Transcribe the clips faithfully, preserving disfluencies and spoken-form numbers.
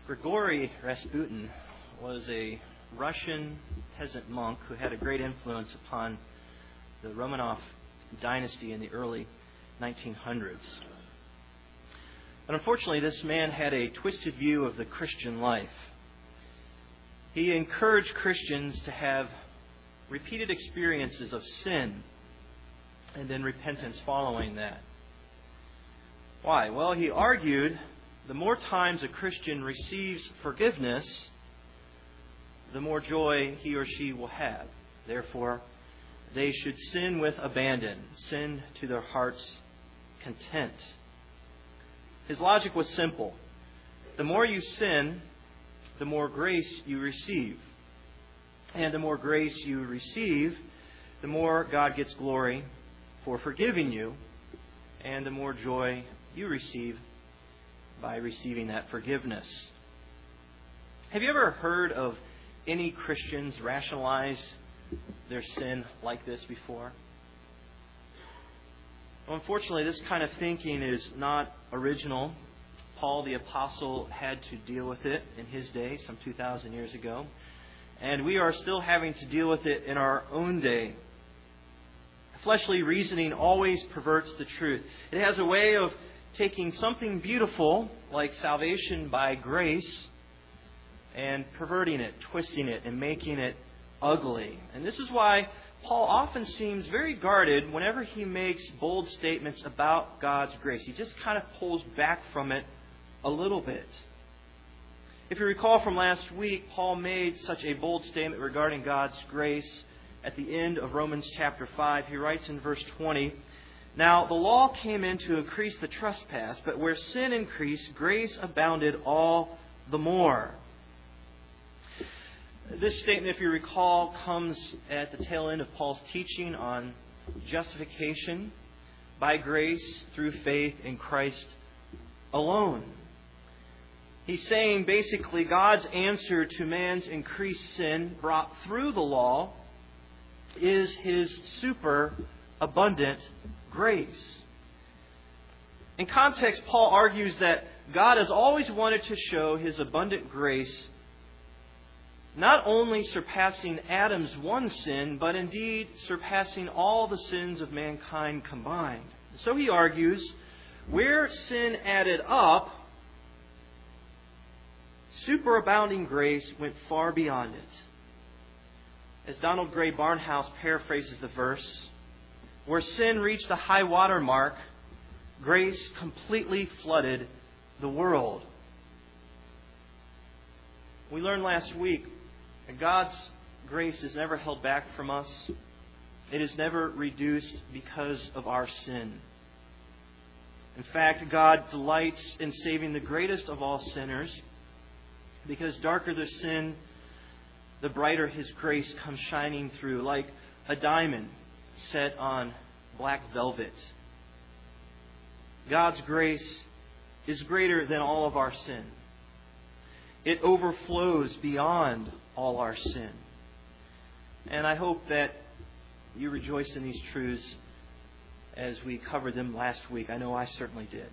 Grigory Rasputin was a Russian peasant monk who had a great influence upon the Romanov dynasty in the early nineteen hundreds. But unfortunately, this man had a twisted view of the Christian life. He encouraged Christians to have repeated experiences of sin and then repentance following that. Why? Well, he argued the more times a Christian receives forgiveness, the more joy he or she will have. Therefore, they should sin with abandon, sin to their heart's content. His logic was simple. The more you sin, the more grace you receive. And the more grace you receive, the more God gets glory for forgiving you, and the more joy you receive by receiving that forgiveness. Have you ever heard of any Christians rationalize their sin like this before? Well, unfortunately, this kind of thinking is not original. Paul the Apostle had to deal with it in his day, some two thousand years ago. And we are still having to deal with it in our own day. Fleshly reasoning always perverts the truth. It has a way of taking something beautiful, like salvation by grace, and perverting it, twisting it, and making it ugly. And this is why Paul often seems very guarded whenever he makes bold statements about God's grace. He just kind of pulls back from it a little bit. If you recall from last week, Paul made such a bold statement regarding God's grace at the end of Romans chapter five. He writes in verse twenty, "Now the law came in to increase the trespass, but where sin increased, grace abounded all the more." This statement, if you recall, comes at the tail end of Paul's teaching on justification by grace through faith in Christ alone. He's saying basically God's answer to man's increased sin brought through the law is His super abundant grace. In context, Paul argues that God has always wanted to show His abundant grace, not only surpassing Adam's one sin, but indeed surpassing all the sins of mankind combined. So he argues, where sin added up, superabounding grace went far beyond it. As Donald Gray Barnhouse paraphrases the verse, where sin reached the high water mark, grace completely flooded the world. We learned last week that God's grace is never held back from us. It is never reduced because of our sin. In fact, God delights in saving the greatest of all sinners, because darker the sin, the brighter His grace comes shining through, like a diamond set on black velvet. God's grace is greater than all of our sin. It overflows beyond all our sin. And I hope that you rejoice in these truths as we covered them last week. I know I certainly did.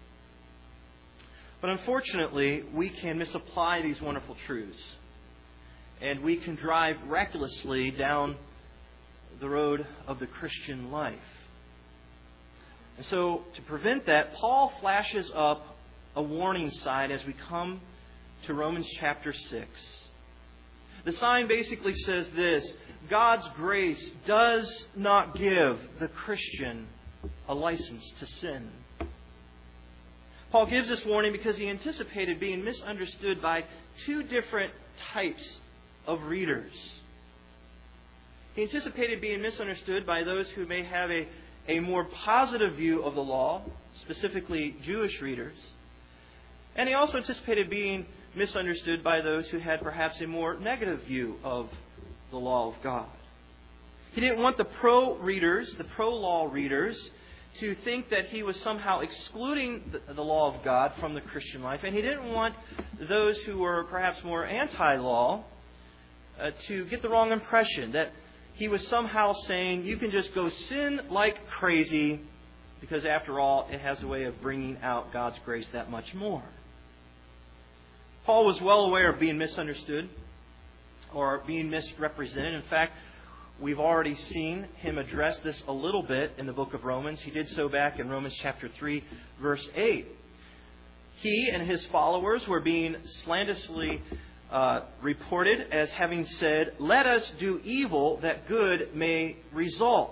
But unfortunately, we can misapply these wonderful truths. And we can drive recklessly down the road of the Christian life. And so, to prevent that, Paul flashes up a warning sign as we come to Romans chapter six. The sign basically says this: God's grace does not give the Christian a license to sin. Paul gives this warning because he anticipated being misunderstood by two different types of readers. He anticipated being misunderstood by those who may have a, a more positive view of the law, specifically Jewish readers. And he also anticipated being misunderstood by those who had perhaps a more negative view of the law of God. He didn't want the pro-readers, the pro-law readers, to think that he was somehow excluding the, the law of God from the Christian life. And he didn't want those who were perhaps more anti-law uh, to get the wrong impression that he was somehow saying you can just go sin like crazy because after all it has a way of bringing out God's grace that much more. Paul was well aware of being misunderstood or being misrepresented. In fact, we've already seen him address this a little bit in the book of Romans. He did so back in Romans chapter three, verse eight. He and his followers were being slanderously uh, reported as having said, "Let us do evil that good may result."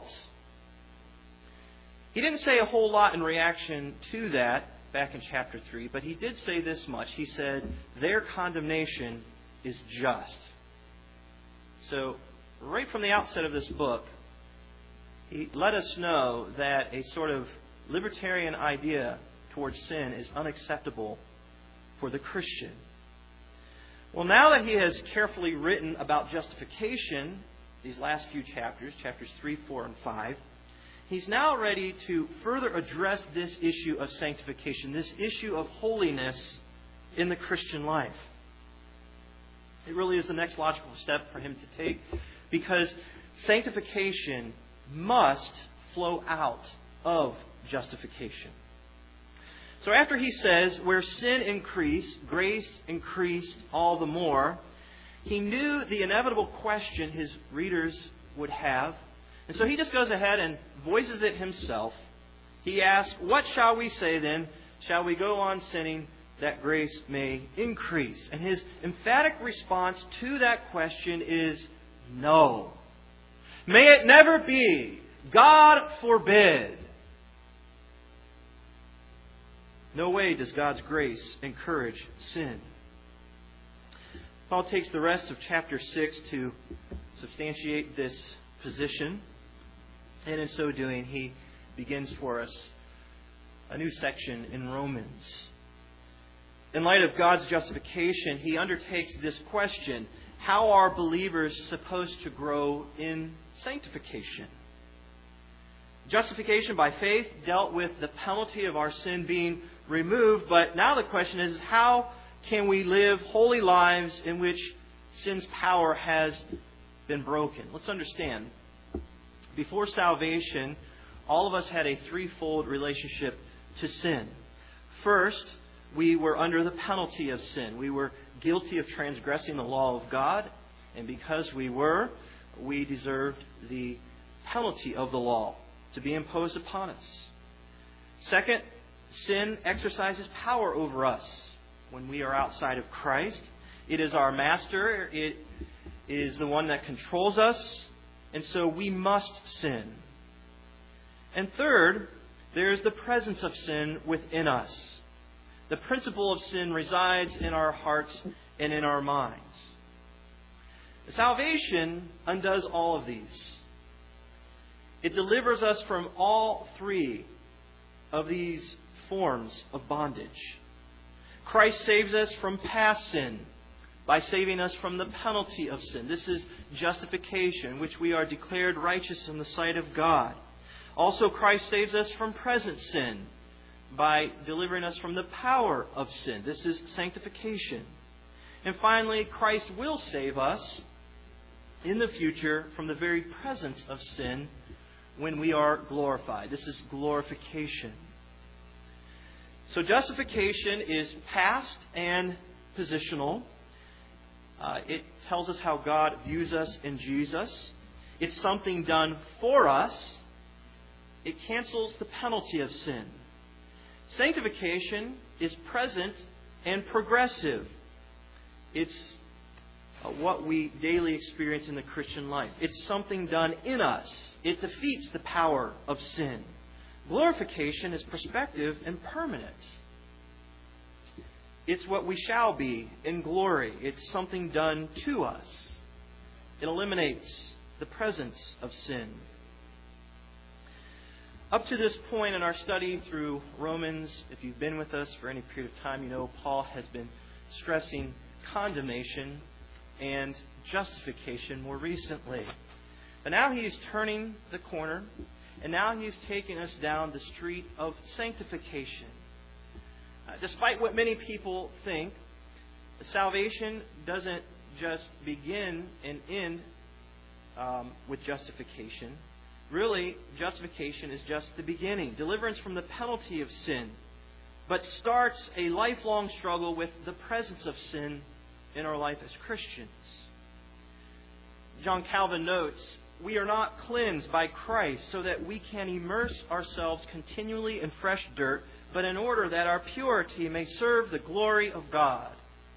He didn't say a whole lot in reaction to that back in chapter three, but he did say this much. He said, "Their condemnation is just." So, right from the outset of this book, he let us know that a sort of libertarian idea towards sin is unacceptable for the Christian. Well, now that he has carefully written about justification, these last few chapters, chapters three, four, and five, he's now ready to further address this issue of sanctification, this issue of holiness in the Christian life. It really is the next logical step for him to take, because sanctification must flow out of justification. So after he says, where sin increased, grace increased all the more, he knew the inevitable question his readers would have. And so he just goes ahead and voices it himself. He asks, "What shall we say then? Shall we go on sinning that grace may increase?" And his emphatic response to that question is no. May it never be. God forbid. No way does God's grace encourage sin. Paul takes the rest of chapter six to substantiate this position. And in so doing, he begins for us a new section in Romans. In light of God's justification, he undertakes this question: how are believers supposed to grow in sanctification? Justification by faith dealt with the penalty of our sin being removed, but now the question is, how can we live holy lives in which sin's power has been broken? Let's understand. Before salvation, all of us had a threefold relationship to sin. First, we were under the penalty of sin. We were guilty of transgressing the law of God, and because we were, we deserved the penalty of the law to be imposed upon us. Second, sin exercises power over us when we are outside of Christ. It is our master. It is the one that controls us, and so we must sin. And third, there is the presence of sin within us. The principle of sin resides in our hearts and in our minds. Salvation undoes all of these. It delivers us from all three of these forms of bondage. Christ saves us from past sin by saving us from the penalty of sin. This is justification, in which we are declared righteous in the sight of God. Also, Christ saves us from present sin by delivering us from the power of sin. This is sanctification. And finally, Christ will save us in the future from the very presence of sin when we are glorified. This is glorification. So justification is past and positional. Uh, it tells us how God views us in Jesus. It's something done for us. It cancels the penalty of sin. Sanctification is present and progressive. It's uh, what we daily experience in the Christian life. It's something done in us. It defeats the power of sin. Glorification is prospective and permanent. It's what we shall be in glory. It's something done to us. It eliminates the presence of sin. Up to this point in our study through Romans, if you've been with us for any period of time, you know Paul has been stressing condemnation and justification more recently. But now he is turning the corner, and now he's taking us down the street of sanctification. Uh, despite what many people think, salvation doesn't just begin and end um, with justification. Really, justification is just the beginning. Deliverance from the penalty of sin but starts a lifelong struggle with the presence of sin in our life as Christians. John Calvin notes, "We are not cleansed by Christ so that we can immerse ourselves continually in fresh dirt, but in order that our purity may serve the glory of God."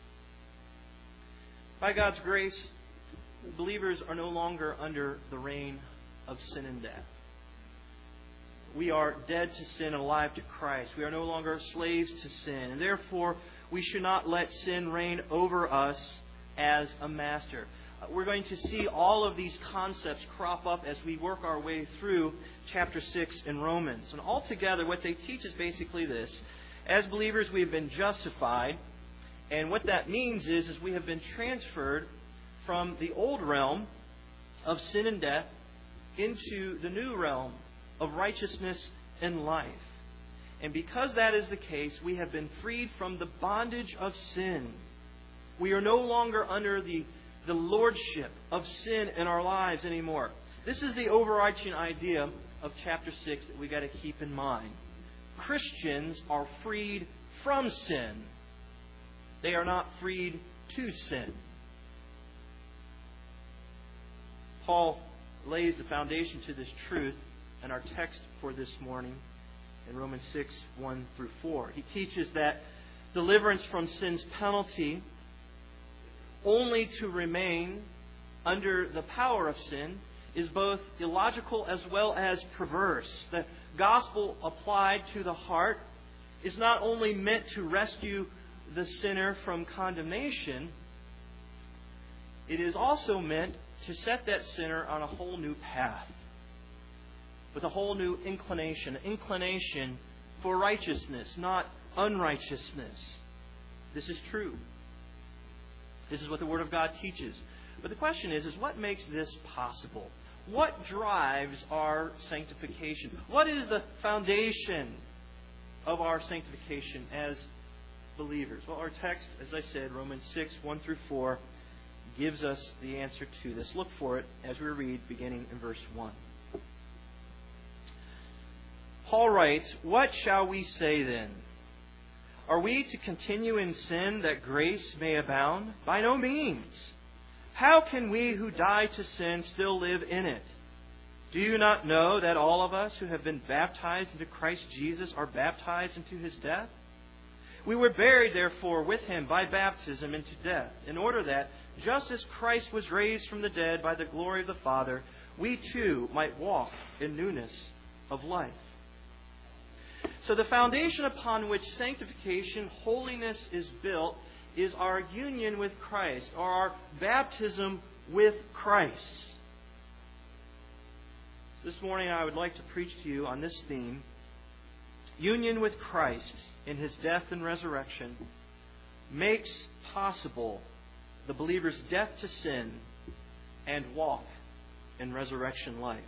By God's grace, believers are no longer under the reign of sin and death. We are dead to sin and alive to Christ. We are no longer slaves to sin. And therefore, we should not let sin reign over us as a master. We're going to see all of these concepts crop up as we work our way through chapter six in Romans. And altogether, what they teach is basically this. As believers, we have been justified. And what that means is, is we have been transferred from the old realm of sin and death into the new realm of righteousness and life. And because that is the case, we have been freed from the bondage of sin. We are no longer under the, the lordship of sin in our lives anymore. This is the overarching idea of chapter six that we've got to keep in mind. Christians are freed from sin. They are not freed to sin. Paul lays the foundation to this truth in our text for this morning in Romans six, one through four. He teaches that deliverance from sin's penalty, only to remain under the power of sin, is both illogical as well as perverse. The gospel applied to the heart is not only meant to rescue the sinner from condemnation, it is also meant to set that sinner on a whole new path, with a whole new inclination, an inclination for righteousness, not unrighteousness. This is true. This is what the Word of God teaches. But the question is, is what makes this possible? What drives our sanctification? What is the foundation of our sanctification as believers? Well, our text, as I said, Romans six, one through four, gives us the answer to this. Look for it as we read, beginning in verse one. Paul writes, "What shall we say then? Are we to continue in sin that grace may abound? By no means. How can we who died to sin still live in it? Do you not know that all of us who have been baptized into Christ Jesus are baptized into His death? We were buried, therefore, with Him by baptism into death, in order that, just as Christ was raised from the dead by the glory of the Father, we too might walk in newness of life." So the foundation upon which sanctification, holiness is built is our union with Christ, or our baptism with Christ. This morning I would like to preach to you on this theme: union with Christ in His death and resurrection makes possible the believer's death to sin and walk in resurrection life.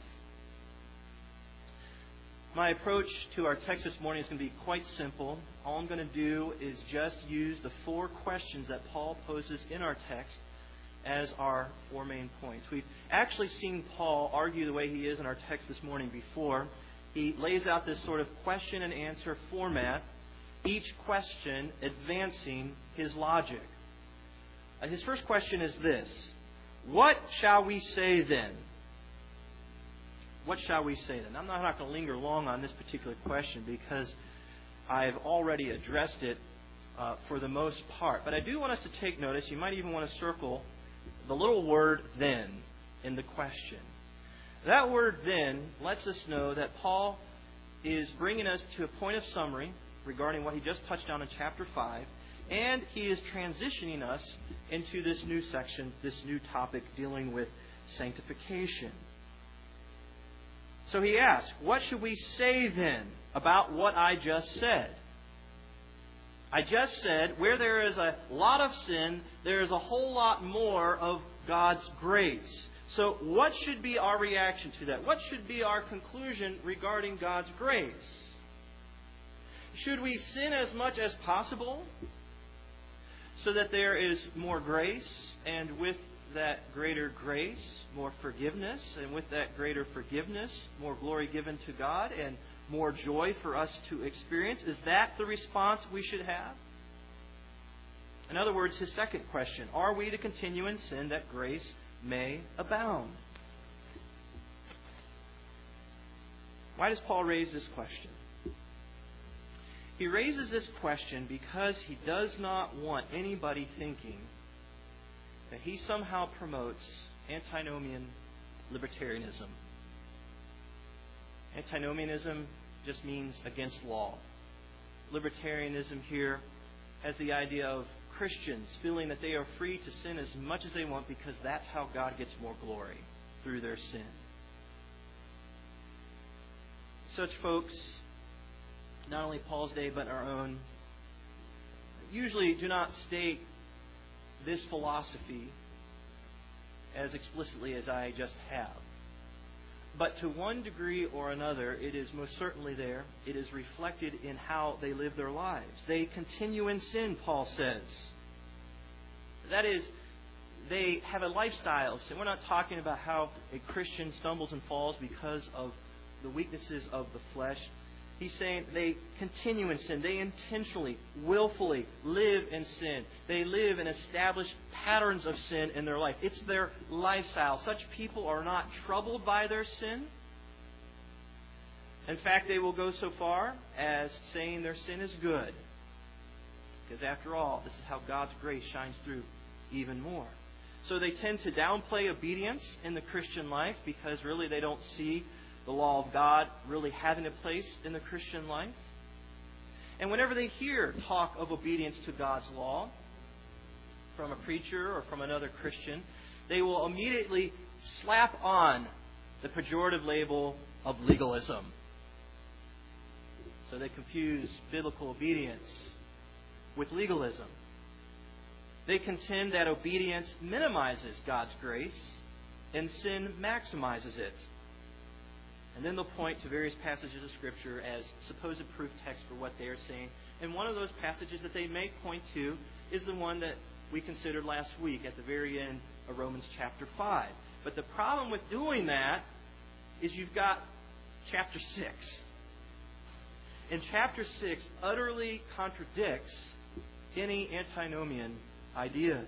My approach to our text this morning is going to be quite simple. All I'm going to do is just use the four questions that Paul poses in our text as our four main points. We've actually seen Paul argue the way he is in our text this morning before. He lays out this sort of question and answer format, each question advancing his logic. Uh, his first question is this: what shall we say then? What shall we say then? I'm not, not going to linger long on this particular question because I've already addressed it uh, for the most part. But I do want us to take notice. You might even want to circle the little word "then" in the question. That word "then" lets us know that Paul is bringing us to a point of summary regarding what he just touched on in chapter five, and he is transitioning us into this new section, this new topic dealing with sanctification. So he asks, what should we say then about what I just said? I just said, where there is a lot of sin, there is a whole lot more of God's grace. So what should be our reaction to that? What should be our conclusion regarding God's grace? Should we sin as much as possible so that there is more grace, and with that greater grace, more forgiveness, and with that greater forgiveness, more glory given to God, and more joy for us to experience? Is that the response we should have? In other words, his second question, are we to continue in sin that grace may abound? Why does Paul raise this question? He raises this question because he does not want anybody thinking that he somehow promotes antinomian libertarianism. Antinomianism just means against law. Libertarianism here has the idea of Christians feeling that they are free to sin as much as they want because that's how God gets more glory, through their sin. Such folks, not only Paul's day but our own, usually do not state this philosophy as explicitly as I just have. But to one degree or another, it is most certainly there. It is reflected in how they live their lives. They continue in sin, Paul says. That is, they have a lifestyle of sin. We're not talking about how a Christian stumbles and falls because of the weaknesses of the flesh. He's saying they continue in sin. They intentionally, willfully live in sin. They live and establish patterns of sin in their life. It's their lifestyle. Such people are not troubled by their sin. In fact, they will go so far as saying their sin is good. Because after all, this is how God's grace shines through even more. So they tend to downplay obedience in the Christian life because really they don't see the law of God really having a place in the Christian life. And whenever they hear talk of obedience to God's law from a preacher or from another Christian, they will immediately slap on the pejorative label of legalism. So they confuse biblical obedience with legalism. They contend that obedience minimizes God's grace and sin maximizes it. And then they'll point to various passages of Scripture as supposed proof text for what they are saying. And one of those passages that they may point to is the one that we considered last week at the very end of Romans chapter five. But the problem with doing that is you've got chapter six. And chapter six utterly contradicts any antinomian ideas.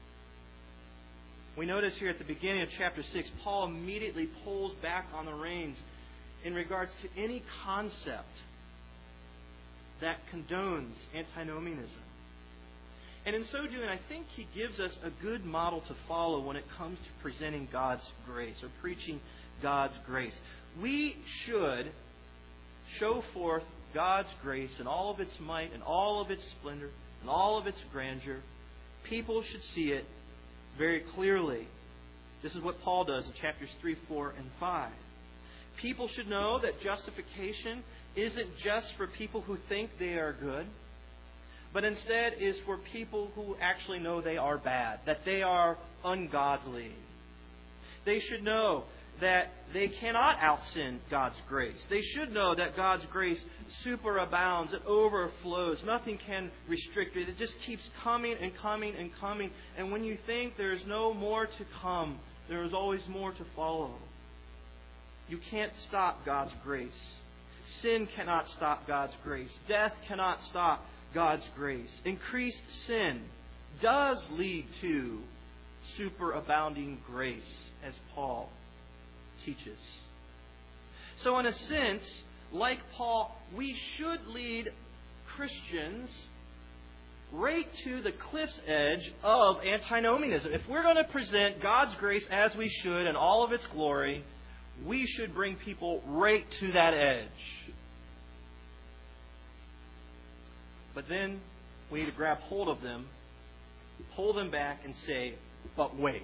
We notice here at the beginning of chapter six, Paul immediately pulls back on the reins in regards to any concept that condones antinomianism. And in so doing, I think he gives us a good model to follow when it comes to presenting God's grace or preaching God's grace. We should show forth God's grace in all of its might and all of its splendor and all of its grandeur. People should see it very clearly. This is what Paul does in chapters three, four, and five. People should know that justification isn't just for people who think they are good, but instead is for people who actually know they are bad, that they are ungodly. They should know that they cannot out-sin God's grace. They should know that God's grace superabounds, it overflows. Nothing can restrict it. It just keeps coming and coming and coming. And when you think there is no more to come, there is always more to follow. You can't stop God's grace. Sin cannot stop God's grace. Death cannot stop God's grace. Increased sin does lead to superabounding grace, as Paul teaches. So in a sense, like Paul, we should lead Christians right to the cliff's edge of antinomianism. If we're going to present God's grace as we should in all of its glory, we should bring people right to that edge. But then we need to grab hold of them, pull them back, and say, but wait.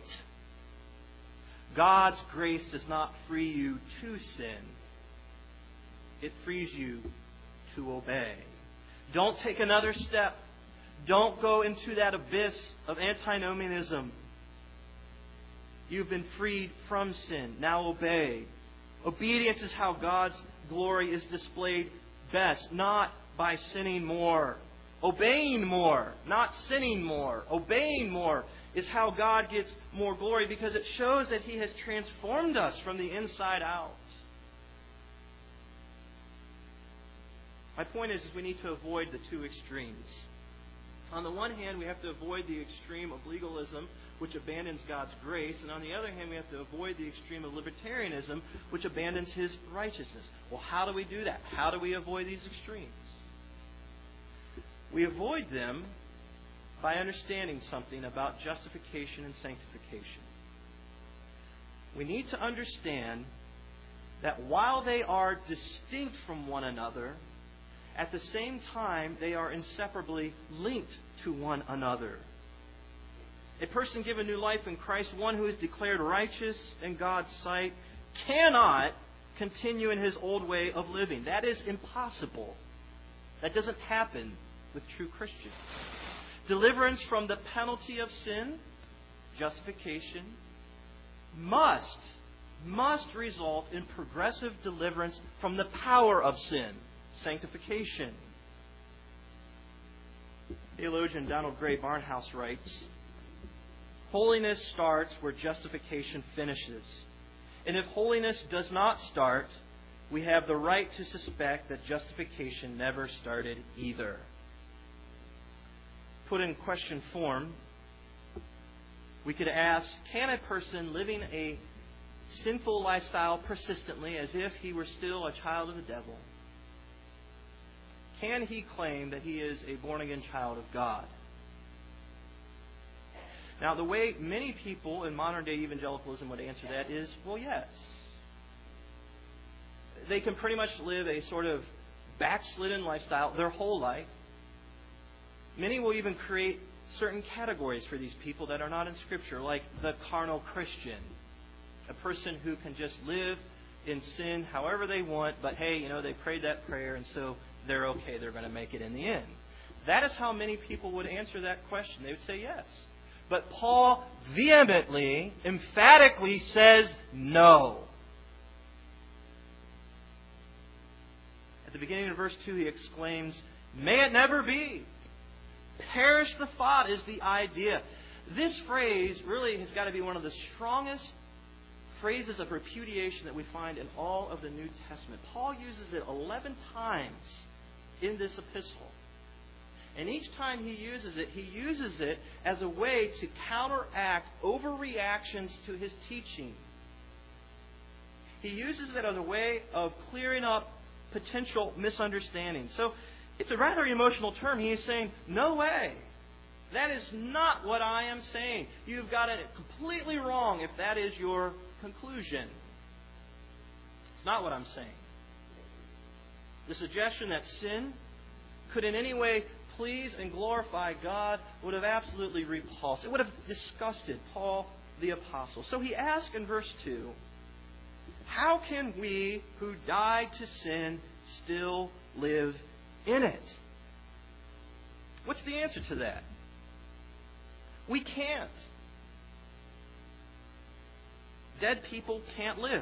God's grace does not free you to sin. It frees you to obey. Don't take another step. Don't go into that abyss of antinomianism. You've been freed from sin. Now obey. Obedience is how God's glory is displayed best, not by sinning more. Obeying more, not sinning more. Obeying more is how God gets more glory because it shows that He has transformed us from the inside out. My point is, is we need to avoid the two extremes. On the one hand, we have to avoid the extreme of legalism, which abandons God's grace. And on the other hand, we have to avoid the extreme of libertarianism, which abandons His righteousness. Well, how do we do that? How do we avoid these extremes? We avoid them by understanding something about justification and sanctification. We need to understand that while they are distinct from one another, at the same time, they are inseparably linked to one another. A person given new life in Christ, one who is declared righteous in God's sight, cannot continue in his old way of living. That is impossible. That doesn't happen with true Christians. Deliverance from the penalty of sin, justification, must, must result in progressive deliverance from the power of sin, sanctification. Theologian Donald Gray Barnhouse writes, holiness starts where justification finishes. And if holiness does not start, we have the right to suspect that justification never started either. Put in question form, we could ask, can a person living a sinful lifestyle persistently as if he were still a child of the devil, can he claim that he is a born-again child of God? Now, the way many people in modern-day evangelicalism would answer that is, well, yes. They can pretty much live a sort of backslidden lifestyle their whole life. Many will even create certain categories for these people that are not in Scripture, like the carnal Christian, a person who can just live in sin however they want, but hey, you know, they prayed that prayer, and so they're okay, they're going to make it in the end. That is how many people would answer that question. They would say yes. But Paul vehemently, emphatically says no. At the beginning of verse two, he exclaims, "May it never be. Perish the thought," is the idea. This phrase really has got to be one of the strongest phrases of repudiation that we find in all of the New Testament. Paul uses it eleven times in this epistle. And each time he uses it, he uses it as a way to counteract overreactions to his teaching. He uses it as a way of clearing up potential misunderstandings. So it's a rather emotional term. He is saying, no way. That is not what I am saying. You've got it completely wrong if that is your conclusion. It's not what I'm saying. The suggestion that sin could in any way please and glorify God would have absolutely repulsed. It would have disgusted Paul the Apostle. So he asks in verse two, how can we who died to sin still live in it? What's the answer to that? We can't. Dead people can't live.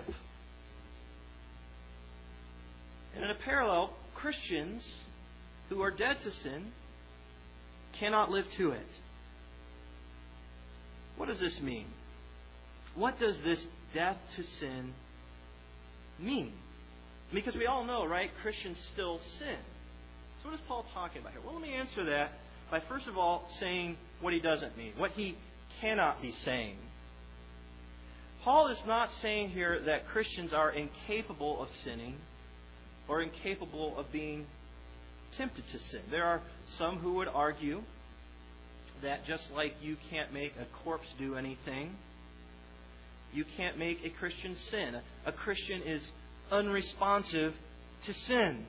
And in a parallel, Christians who are dead to sin cannot live to it. What does this mean? What does this death to sin mean? Because we all know, right, Christians still sin. So what is Paul talking about here? Well, let me answer that by first of all saying what he doesn't mean, what he cannot be saying. Paul is not saying here that Christians are incapable of sinning or incapable of being tempted to sin. There are some who would argue that just like you can't make a corpse do anything, you can't make a Christian sin. A Christian is unresponsive to sin.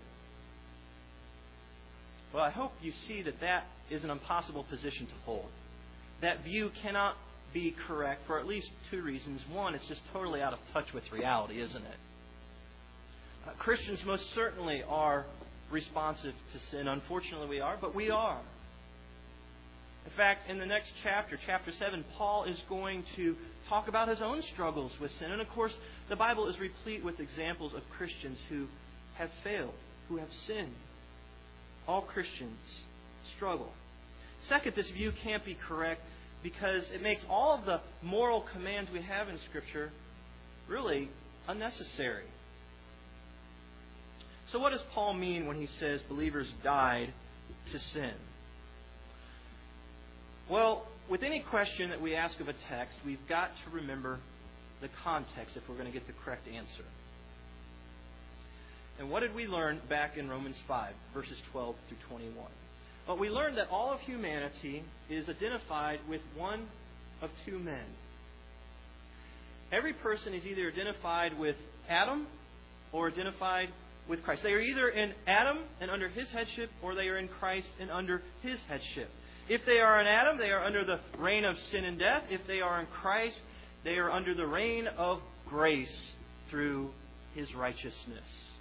Well, I hope you see that that is an impossible position to hold. That view cannot be correct for at least two reasons. One, it's just totally out of touch with reality, isn't it? Uh, Christians most certainly are responsive to sin. Unfortunately, we are, but we are. In fact, in the next chapter, chapter seven, Paul is going to talk about his own struggles with sin. And of course, the Bible is replete with examples of Christians who have failed, who have sinned. All Christians struggle. Second, this view can't be correct because it makes all of the moral commands we have in Scripture really unnecessary. So what does Paul mean when he says believers died to sin? Well, with any question that we ask of a text, we've got to remember the context if we're going to get the correct answer. And what did we learn back in Romans five, verses twelve through twenty-one? Well, we learned that all of humanity is identified with one of two men. Every person is either identified with Adam or identified with Christ. They are either in Adam and under his headship, or they are in Christ and under his headship. If they are in Adam, they are under the reign of sin and death. If they are in Christ, they are under the reign of grace through his righteousness.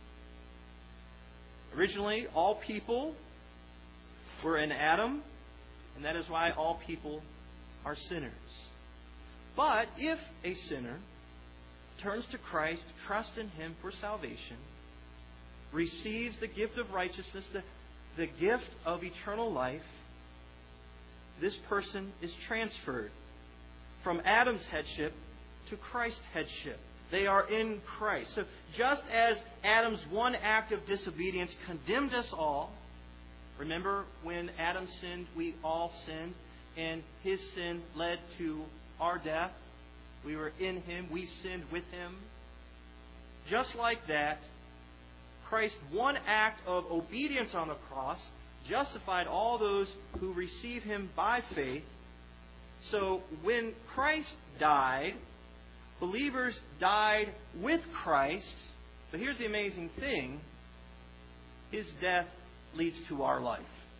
Originally, all people were in Adam, and that is why all people are sinners. But if a sinner turns to Christ, trusts in Him for salvation, receives the gift of righteousness, the, the gift of eternal life, this person is transferred from Adam's headship to Christ's headship. They are in Christ. So just as Adam's one act of disobedience condemned us all, remember when Adam sinned, we all sinned, and his sin led to our death. We were in him. We sinned with him. Just like that, Christ's one act of obedience on the cross justified all those who receive him by faith. So when Christ died, believers died with Christ. But here's the amazing thing. His death leads to our life.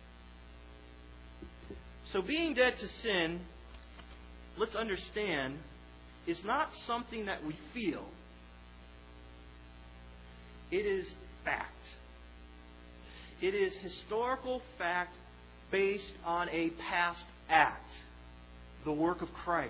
So being dead to sin, let's understand, is not something that we feel. It is fact. It is historical fact based on a past act, the work of Christ.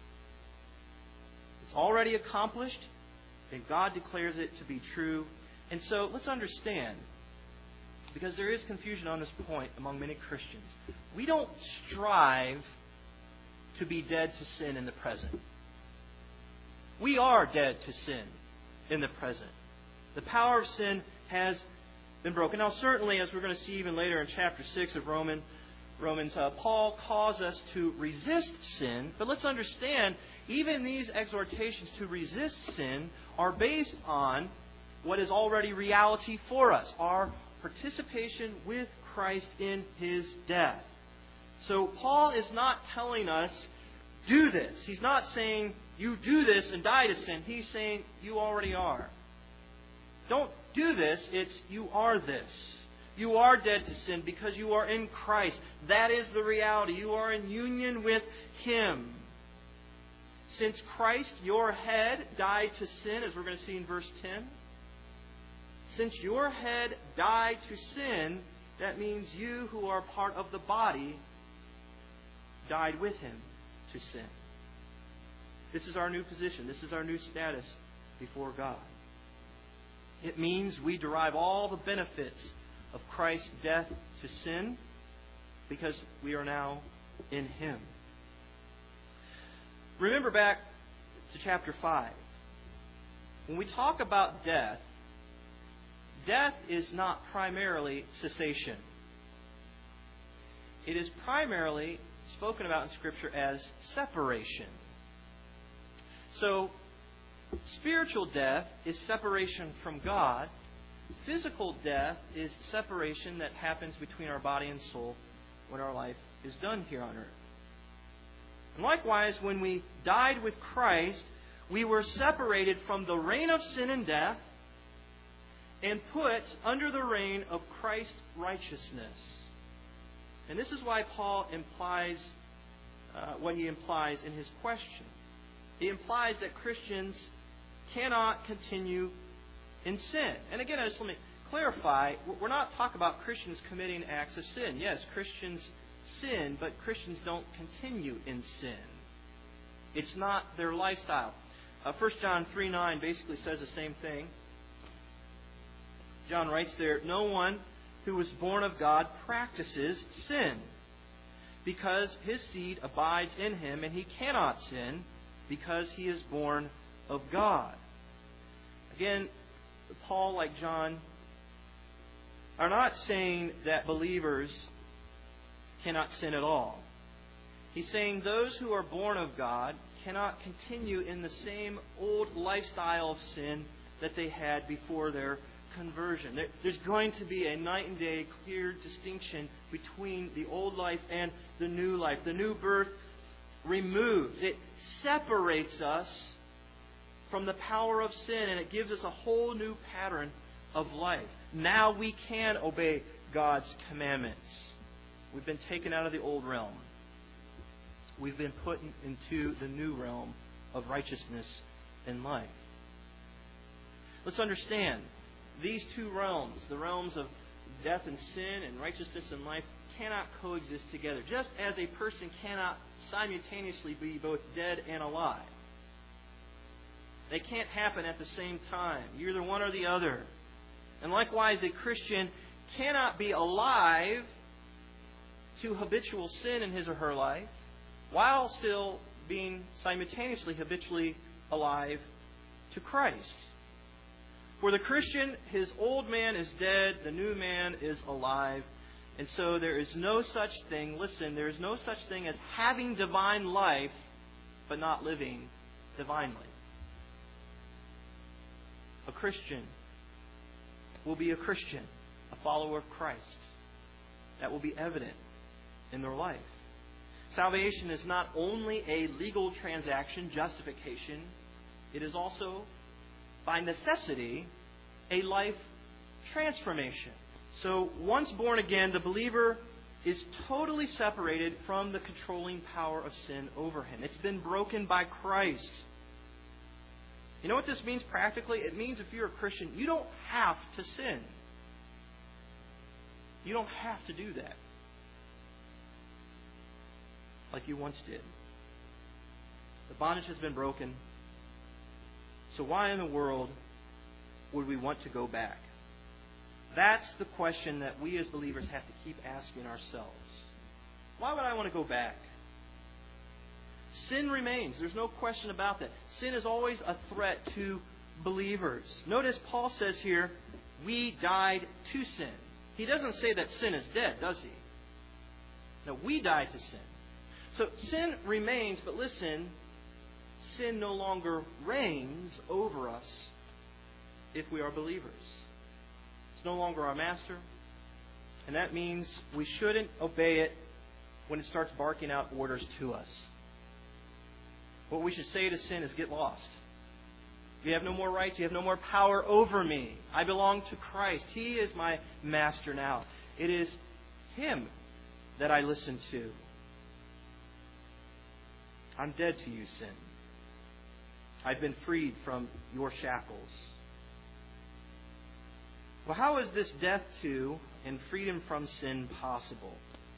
It's already accomplished, and God declares it to be true. And so let's understand, because there is confusion on this point among many Christians. We don't strive to be dead to sin in the present. We are dead to sin in the present. The power of sin has been broken. Now, certainly, as we're going to see even later in chapter six of Roman, Romans, uh, Paul calls us to resist sin. But let's understand, even these exhortations to resist sin are based on what is already reality for us, our participation with Christ in His death. So Paul is not telling us, do this. He's not saying, you do this and die to sin. He's saying, you already are. Don't do this. It's, you are this. You are dead to sin because you are in Christ. That is the reality. You are in union with Him. Since Christ, your head, died to sin, as we're going to see in verse ten, since your head died to sin, that means you who are part of the body died with Him to sin. This is our new position. This is our new status before God. It means we derive all the benefits of Christ's death to sin because we are now in Him. Remember back to chapter five. When we talk about death, death is not primarily cessation. It is primarily spoken about in Scripture as separation. So, spiritual death is separation from God. Physical death is separation that happens between our body and soul when our life is done here on earth. And likewise, when we died with Christ, we were separated from the reign of sin and death and put under the reign of Christ's righteousness. And this is why Paul implies uh, what he implies in his question. He implies that Christians cannot continue in sin. And again, I just let me clarify, we're not talking about Christians committing acts of sin. Yes, Christians sin, but Christians don't continue in sin. It's not their lifestyle. Uh, First John three nine basically says the same thing. John writes there, no one who is born of God practices sin, because his seed abides in him, and he cannot sin because he is born of God. Again, Paul, like John, are not saying that believers cannot sin at all. He's saying those who are born of God cannot continue in the same old lifestyle of sin that they had before their conversion. There's going to be a night and day clear distinction between the old life and the new life. The new birth removes, it separates us from the power of sin, and it gives us a whole new pattern of life. Now we can obey God's commandments. We've been taken out of the old realm. We've been put into the new realm of righteousness and life. Let's understand, these two realms, the realms of death and sin and righteousness and life, cannot coexist together. Just as a person cannot simultaneously be both dead and alive. They can't happen at the same time. You're either one or the other. And likewise, a Christian cannot be alive to habitual sin in his or her life while still being simultaneously habitually alive to Christ. For the Christian, his old man is dead, the new man is alive. And so there is no such thing, listen, there is no such thing as having divine life but not living divinely. A Christian will be a Christian, a follower of Christ. That will be evident in their life. Salvation is not only a legal transaction, justification, it is also, by necessity, a life transformation. So, once born again, the believer is totally separated from the controlling power of sin over him. It's been broken by Christ. You know what this means practically? It means if you're a Christian, you don't have to sin. You don't have to do that like you once did. The bondage has been broken. So why in the world would we want to go back? That's the question that we as believers have to keep asking ourselves. Why would I want to go back? Sin remains. There's no question about that. Sin is always a threat to believers. Notice Paul says here, we died to sin. He doesn't say that sin is dead, does he? No, we died to sin. So sin remains, but listen, sin no longer reigns over us if we are believers. It's no longer our master, and that means we shouldn't obey it when it starts barking out orders to us. What we should say to sin is, get lost. You have no more rights. You have no more power over me. I belong to Christ. He is my master now. It is Him that I listen to. I'm dead to you, sin. I've been freed from your shackles. Well, how is this death to and freedom from sin possible?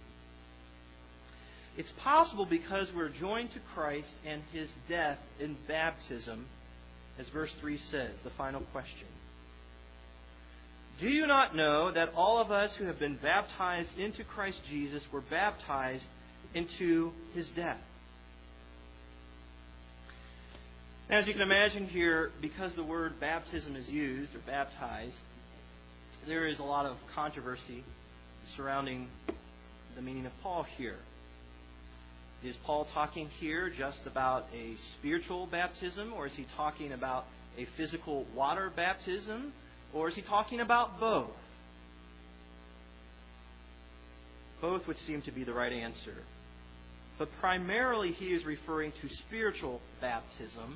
It's possible because we're joined to Christ and His death in baptism, as verse three says, the final question. Do you not know that all of us who have been baptized into Christ Jesus were baptized into His death? Now, as you can imagine here, because the word baptism is used, or baptized, there is a lot of controversy surrounding the meaning of Paul here. Is Paul talking here just about a spiritual baptism, or is he talking about a physical water baptism, or is he talking about both? Both would seem to be the right answer. But primarily he is referring to spiritual baptism,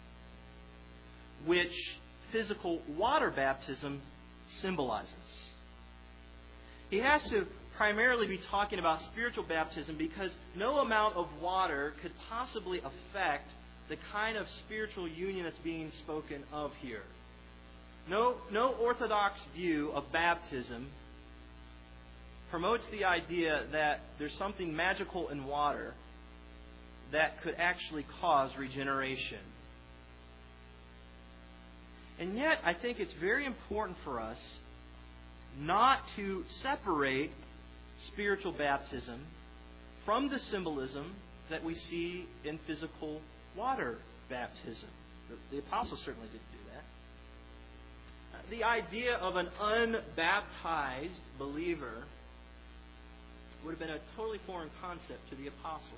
which physical water baptism symbolizes. He has to primarily be talking about spiritual baptism because no amount of water could possibly affect the kind of spiritual union that's being spoken of here. No, no orthodox view of baptism promotes the idea that there's something magical in water that could actually cause regeneration. And yet, I think it's very important for us not to separate spiritual baptism from the symbolism that we see in physical water baptism. The, the apostles certainly didn't do that. the idea of an unbaptized believer would have been a totally foreign concept to the apostles.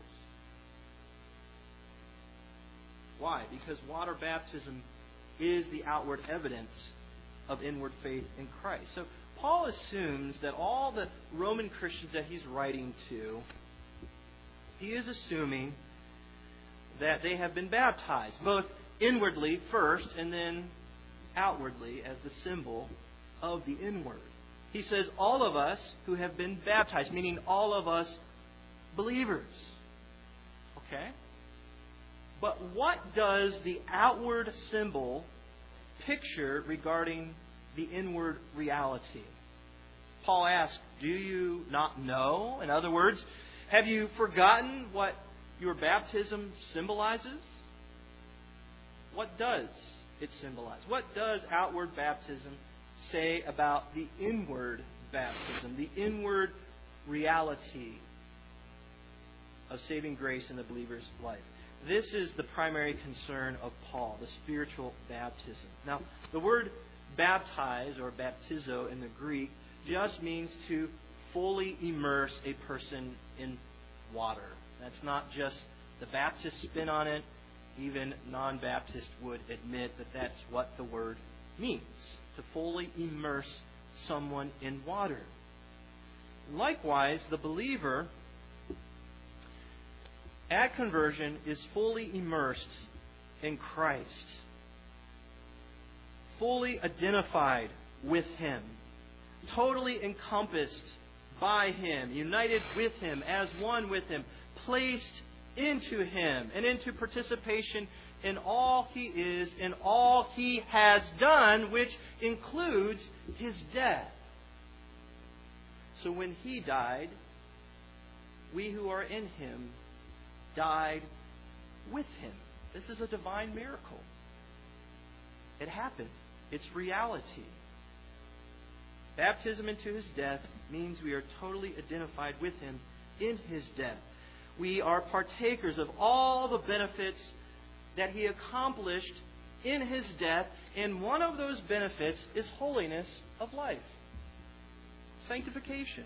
Why? Because water baptism is the outward evidence of inward faith in Christ. So Paul assumes that all the Roman Christians that he's writing to, he is assuming that they have been baptized, both inwardly first and then outwardly as the symbol of the inward. He says all of us who have been baptized, meaning all of us believers. Okay? But what does the outward symbol picture regarding the inward reality? Paul asks, do you not know? In other words, have you forgotten what your baptism symbolizes? What does it symbolize? What does outward baptism say about the inward baptism, the inward reality of saving grace in the believer's life? This is the primary concern of Paul, the spiritual baptism. Now, the word baptize or baptizo in the Greek just means to fully immerse a person in water. That's not just the Baptist spin on it. Even non-Baptists would admit that that's what the word means, to fully immerse someone in water. Likewise, the believer at conversion is fully immersed in Christ, fully identified with Him, totally encompassed by Him, united with Him, as one with Him, placed into Him and into participation in all He is, in all He has done, which includes His death. So when He died, we who are in Him died with Him. This is a divine miracle. It happened. It's reality. Baptism into His death means we are totally identified with Him in His death. We are partakers of all the benefits that He accomplished in His death, and one of those benefits is holiness of life, sanctification.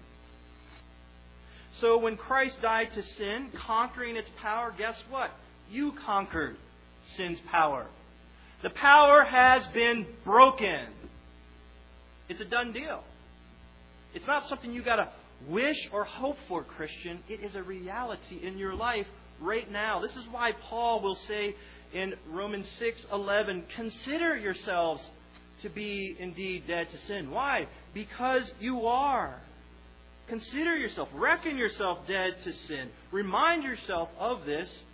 So when Christ died to sin, conquering its power, guess what? You conquered sin's power. The power has been broken. It's a done deal. It's not something you got to wish or hope for, Christian. It is a reality in your life right now. This is why Paul will say in Romans six eleven, consider yourselves to be indeed dead to sin. Why? Because you are. Consider yourself, reckon yourself dead to sin. Remind yourself of this,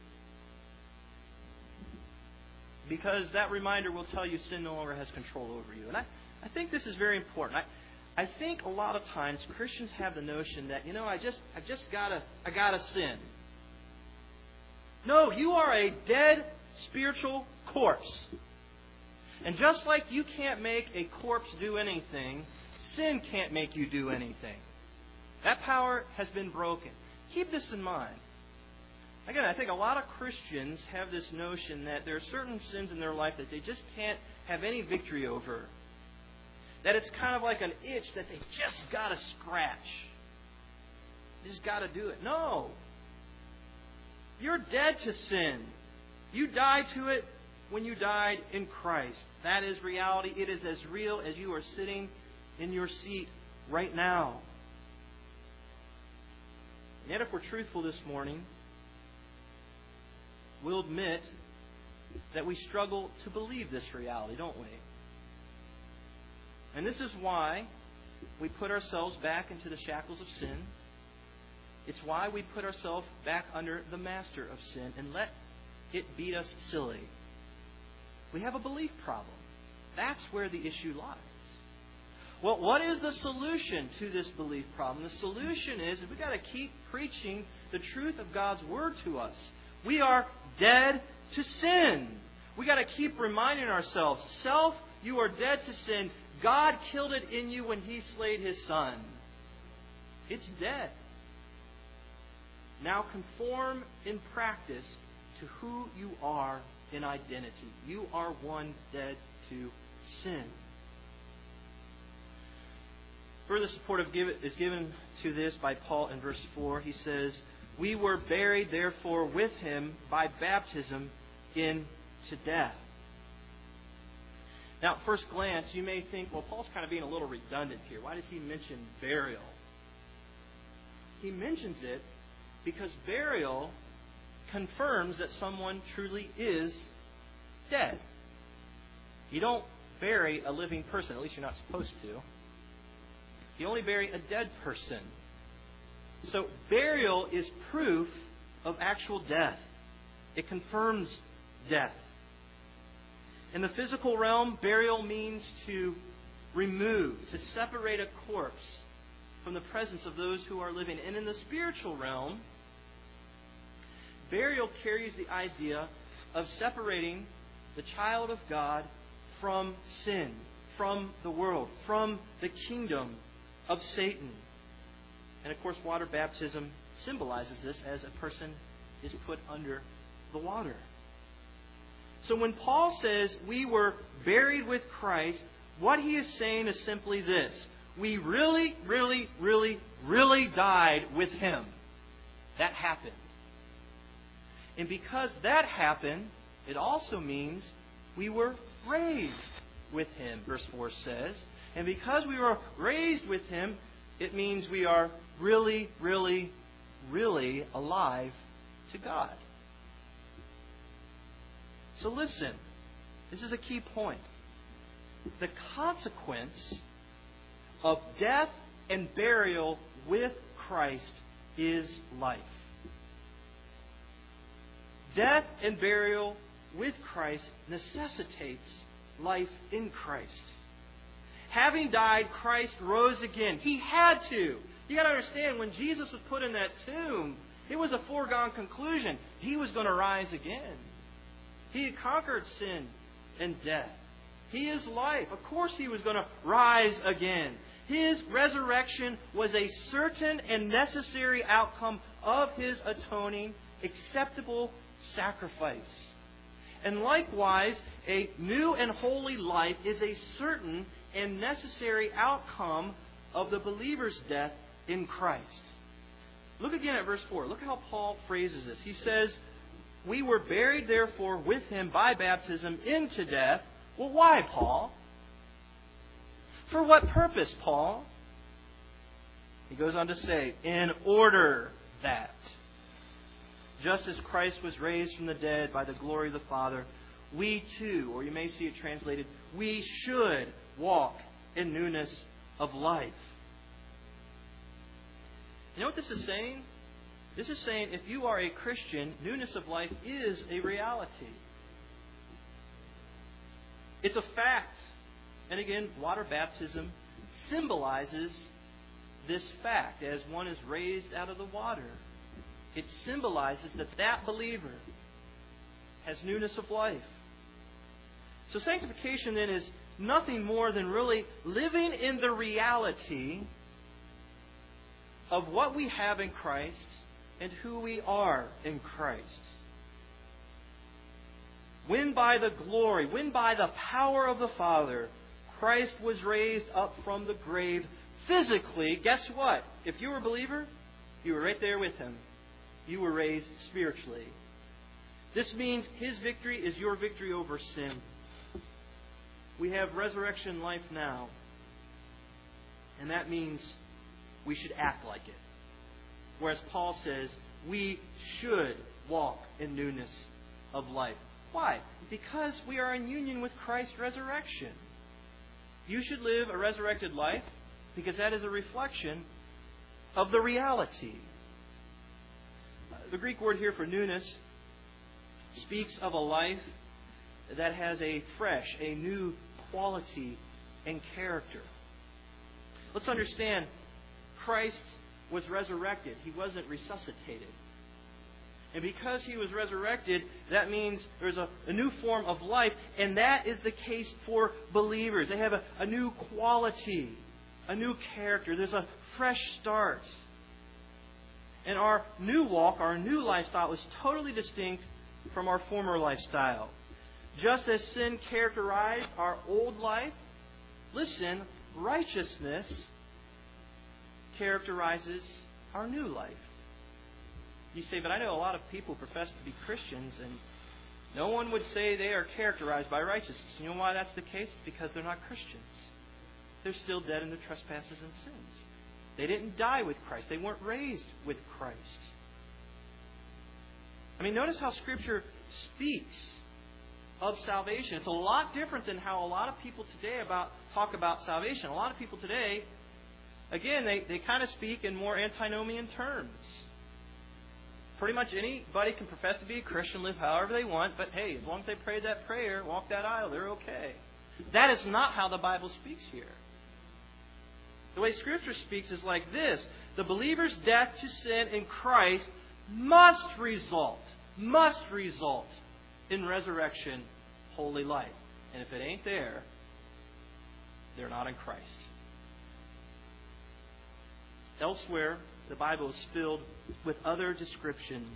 because that reminder will tell you sin no longer has control over you. And I, I think this is very important. I, I think a lot of times Christians have the notion that, you know, I just I just gotta I gotta sin. No, you are a dead spiritual corpse. And just like you can't make a corpse do anything, sin can't make you do anything. That power has been broken. Keep this in mind. Again, I think a lot of Christians have this notion that there are certain sins in their life that they just can't have any victory over. That it's kind of like an itch that they just got to scratch. They just got to do it. No. You're dead to sin. You died to it when you died in Christ. That is reality. It is as real as you are sitting in your seat right now. And yet, if we're truthful this morning, we'll admit that we struggle to believe this reality, don't we? And this is why we put ourselves back into the shackles of sin. It's why we put ourselves back under the master of sin and let it beat us silly. We have a belief problem. That's where the issue lies. Well, what is the solution to this belief problem? The solution is we've got to keep preaching the truth of God's Word to us. We are dead to sin. We've got to keep reminding ourselves, self, you are dead to sin. God killed it in you when He slayed His Son. It's dead. Now conform in practice to who you are in identity. You are one dead to sin. Further support of give, is given to this by Paul in verse four. He says, "We were buried, therefore, with him by baptism into death." Now, at first glance, you may think, well, Paul's kind of being a little redundant here. Why does he mention burial? He mentions it because burial confirms that someone truly is dead. You don't bury a living person. At least you're not supposed to. You only bury a dead person. So burial is proof of actual death. It confirms death. In the physical realm, burial means to remove, to separate a corpse from the presence of those who are living. And in the spiritual realm, burial carries the idea of separating the child of God from sin, from the world, from the kingdom of Satan. And of course, water baptism symbolizes this as a person is put under the water. So when Paul says we were buried with Christ, what he is saying is simply this: we really, really, really, really died with him. That happened. And because that happened, it also means we were raised with him, verse four says. And because we were raised with him, it means we are really, really, really alive to God. So listen, this is a key point. The consequence of death and burial with Christ is life. Death and burial with Christ necessitates life in Christ. Having died, Christ rose again. He had to. You got to understand, when Jesus was put in that tomb, it was a foregone conclusion. He was going to rise again. He had conquered sin and death. He is life. Of course He was going to rise again. His resurrection was a certain and necessary outcome of His atoning, acceptable sacrifice. And likewise, a new and holy life is a certain and necessary outcome of the believer's death in Christ. Look again at verse four. Look how Paul phrases this. He says, "We were buried, therefore, with him by baptism into death." Well, why, Paul? For what purpose, Paul? He goes on to say, "In order that, just as Christ was raised from the dead by the glory of the Father, we too," or you may see it translated, "we should walk in newness of life." You know what this is saying? This is saying if you are a Christian, newness of life is a reality. It's a fact. And again, water baptism symbolizes this fact as one is raised out of the water. It symbolizes that that believer has newness of life. So sanctification then is nothing more than really living in the reality of what we have in Christ and who we are in Christ. When by the glory, when by the power of the Father, Christ was raised up from the grave physically, guess what? If you were a believer, you were right there with Him. You were raised spiritually. This means His victory is your victory over sin. We have resurrection life now. And that means we should act like it. Whereas Paul says we should walk in newness of life. Why? Because we are in union with Christ's resurrection. You should live a resurrected life because that is a reflection of the reality. The Greek word here for newness speaks of a life that has a fresh, a new quality and character. Let's understand, Christ was resurrected. He wasn't resuscitated. And because He was resurrected, that means there's a, a new form of life. And that is the case for believers. They have a, a new quality, a new character. There's a fresh start. And our new walk, our new lifestyle is totally distinct from our former lifestyle. Just as sin characterized our old life, listen, righteousness characterizes our new life. You say, but I know a lot of people profess to be Christians, and no one would say they are characterized by righteousness. You know why that's the case? It's because they're not Christians. They're still dead in their trespasses and sins. They didn't die with Christ. They weren't raised with Christ. I mean, notice how Scripture speaks of salvation. It's a lot different than how a lot of people today about talk about salvation. A lot of people today, again, they, they kind of speak in more antinomian terms. Pretty much anybody can profess to be a Christian, live however they want, but hey, as long as they pray that prayer, walk that aisle, they're okay. That is not how the Bible speaks here. The way Scripture speaks is like this. The believer's death to sin in Christ must result, must result in resurrection, holy life. And if it ain't there, they're not in Christ. Elsewhere, the Bible is filled with other descriptions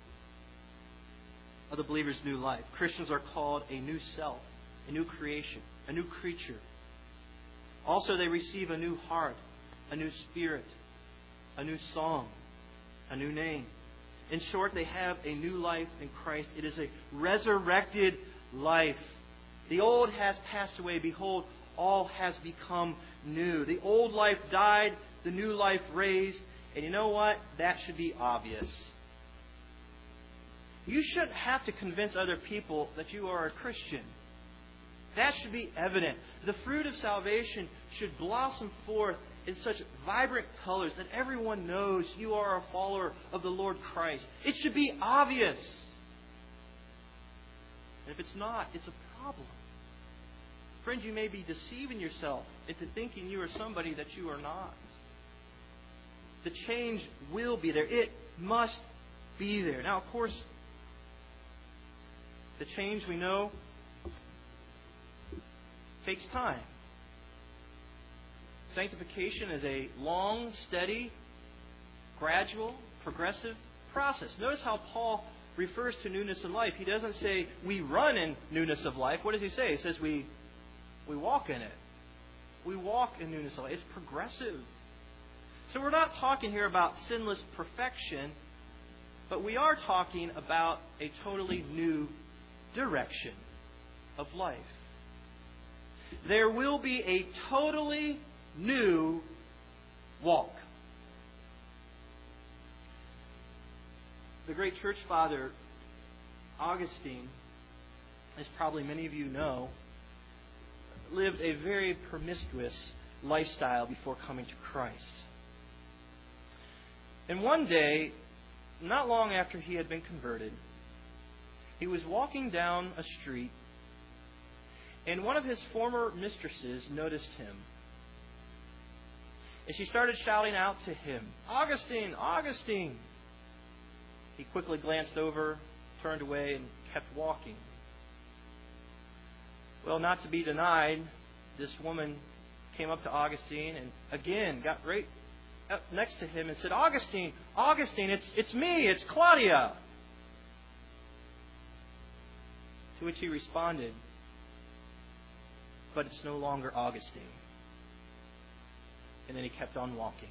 of the believer's new life. Christians are called a new self, a new creation, a new creature. Also, they receive a new heart, a new spirit, a new song, a new name. In short, they have a new life in Christ. It is a resurrected life. The old has passed away. Behold, all has become new. The old life died, the new life raised. And you know what? That should be obvious. You shouldn't have to convince other people that you are a Christian. That should be evident. The fruit of salvation should blossom forth in such vibrant colors that everyone knows you are a follower of the Lord Christ. It should be obvious. And if it's not, it's a problem. Friends, you may be deceiving yourself into thinking you are somebody that you are not. The change will be there. It must be there. Now, of course, the change we know takes time. Sanctification is a long, steady, gradual, progressive process. Notice how Paul refers to newness of life. He doesn't say we run in newness of life. What does he say? He says we we walk in it. We walk in newness of life. It's progressive. So we're not talking here about sinless perfection, but we are talking about a totally new direction of life. There will be a totally new walk. The great church father, Augustine, as probably many of you know, lived a very promiscuous lifestyle before coming to Christ. And one day, not long after he had been converted, he was walking down a street, and one of his former mistresses noticed him. And she started shouting out to him, "Augustine, Augustine!" He quickly glanced over, turned away, and kept walking. Well, not to be denied, this woman came up to Augustine and again got right up next to him and said, "Augustine, Augustine, it's it's me, it's Claudia." To which he responded, "But it's no longer Augustine." And then he kept on walking.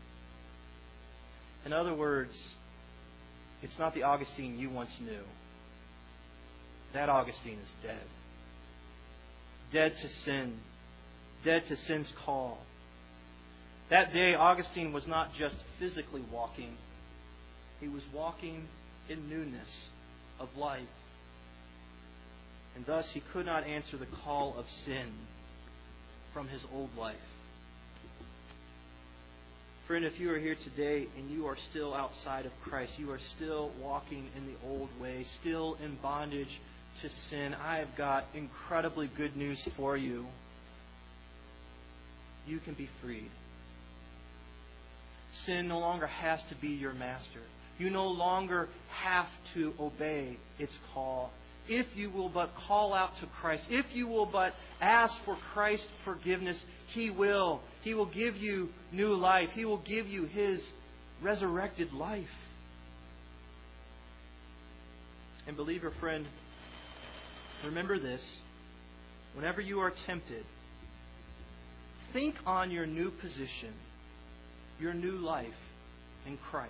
In other words, it's not the Augustine you once knew. That Augustine is dead. Dead to sin. Dead to sin's call. That day, Augustine was not just physically walking. He was walking in newness of life. And thus, he could not answer the call of sin from his old life. Friend, if you are here today and you are still outside of Christ, you are still walking in the old way, still in bondage to sin, I have got incredibly good news for you. You can be freed. Sin no longer has to be your master. You no longer have to obey its call. If you will but call out to Christ, if you will but ask for Christ's forgiveness, He will. He will give you new life. He will give you His resurrected life. And believer friend, remember this. Whenever you are tempted, think on your new position your new life in Christ.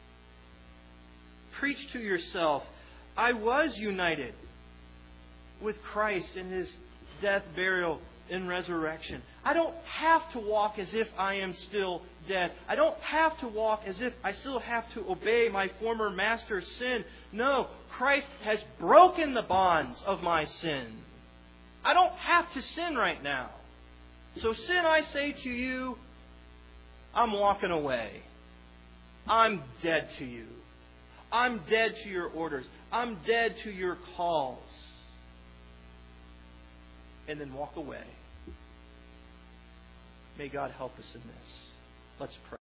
Preach to yourself, I was united with Christ in His death, burial, and resurrection. I don't have to walk as if I am still dead. I don't have to walk as if I still have to obey my former master's sin. No, Christ has broken the bonds of my sin. I don't have to sin right now. So sin, I say to you, I'm walking away. I'm dead to you. I'm dead to your orders. I'm dead to your calls. And then walk away. May God help us in this. Let's pray.